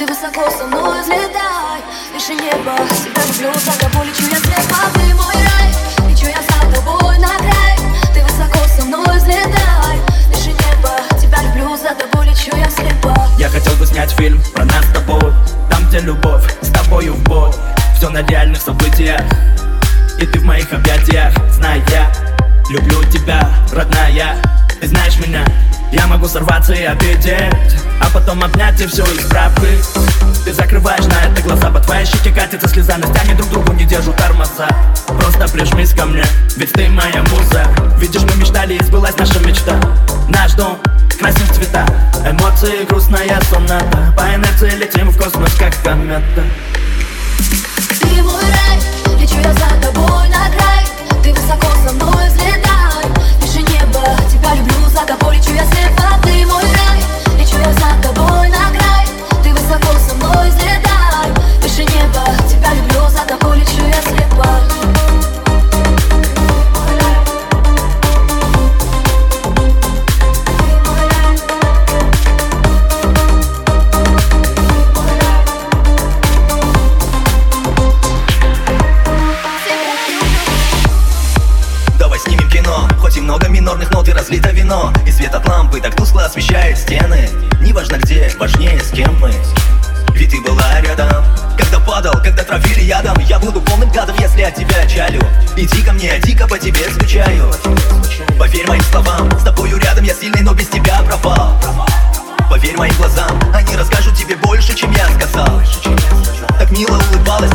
Ты высоко со мной взлетай, выше неба. Тебя люблю, за тобой лечу я слепо. Ты мой рай, лечу я за тобой на край. Ты высоко со мной взлетай, выше неба. Тебя люблю, за тобой лечу я слепо. Я хотел бы снять фильм про нас с тобой, там, где любовь с тобою в бой. Все на реальных событиях, и ты в моих объятиях. Знай, я люблю тебя, родная. Ты знаешь меня, я могу сорваться и обидеть, а потом обнять и все исправить. Ты закрываешь на это глаза, по твоей щеке катится слеза. На стяне друг другу не держу тормоза. Просто прижмись ко мне, ведь ты моя муза. Видишь, мы мечтали и сбылась наша мечта. Наш дом красим в цвета, эмоции, грустная соната. По инерции летим в космос, как комета. Ты мой рай, лечу я за тобой на край. Ты высоко со мной взлетай, выше неба. Тебя люблю, за тобой лечу я слепо. Ты мой рай, лечу я за тобой на край. Ты высоко со мной взлетай, выше неба. Тебя люблю, за тобой лечу я слепо. Хоть и много минорных нот и разлито вино, и свет от лампы так тускло освещает стены. Неважно где, важнее с кем мы. Ведь ты была рядом, когда падал, когда травили ядом. Я буду полным гадом, если от тебя чалю. Иди ко мне, дико по тебе скучаю. Поверь моим словам, с тобою рядом я сильный, но без тебя пропал. Поверь моим глазам, они расскажут тебе больше, чем я сказал. Так мило улыбалась,